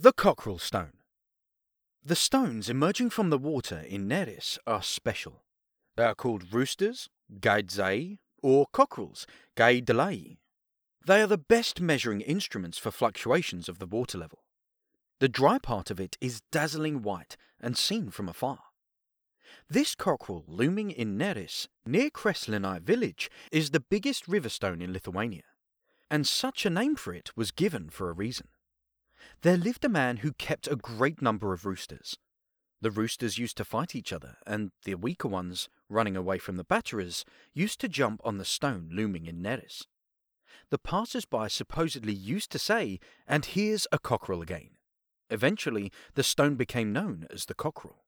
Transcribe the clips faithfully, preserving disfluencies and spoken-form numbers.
The Cockerel Stone. The stones emerging from the water in Neris are special. They are called roosters, gaidzei, or cockerels, gaidelai. They are the best measuring instruments for fluctuations of the water level. The dry part of it is dazzling white and seen from afar. This cockerel looming in Neris, near Kreslinai village, is the biggest river stone in Lithuania, and such a name for it was given for a reason. There lived a man who kept a great number of roosters. The roosters used to fight each other, and the weaker ones, running away from the batterers, used to jump on the stone looming in Neris. The passers-by supposedly used to say, "And here's a cockerel again." Eventually, the stone became known as the Cockerel.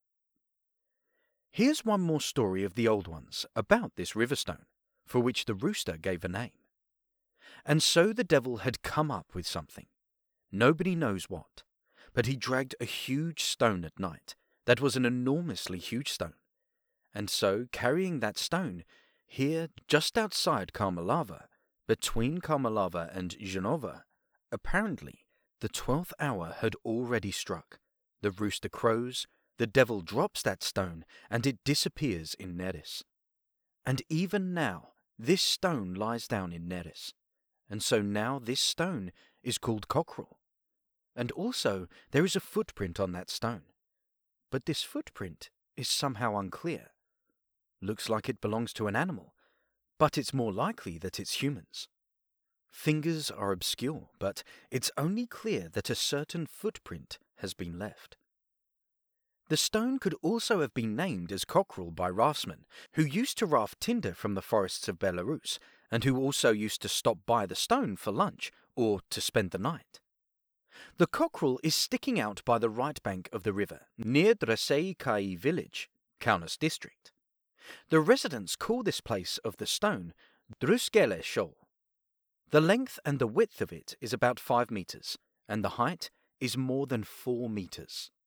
Here's one more story of the old ones about this river stone, for which the rooster gave a name. And so the devil had come up with something. Nobody knows what, but he dragged a huge stone at night that was an enormously huge stone. And so, carrying that stone, here, just outside Karmelava, between Karmelava and Genova, apparently the twelfth hour had already struck. The rooster crows, the devil drops that stone, and it disappears in Neris. And even now, this stone lies down in Neris. And so now this stone is called Cockerel. And also there is a footprint on that stone. But this footprint is somehow unclear. Looks like it belongs to an animal, but it's more likely that it's humans. Fingers are obscure, but it's only clear that a certain footprint has been left. The stone could also have been named as Cockerel by raftsmen, who used to raft tinder from the forests of Belarus, and who also used to stop by the stone for lunch or to spend the night. The Cockerel is sticking out by the right bank of the river, near Drasei Kai village, Kaunas district. The residents call this place of the stone Druskele Shoal. The length and the width of it is about five meters, and the height is more than four meters.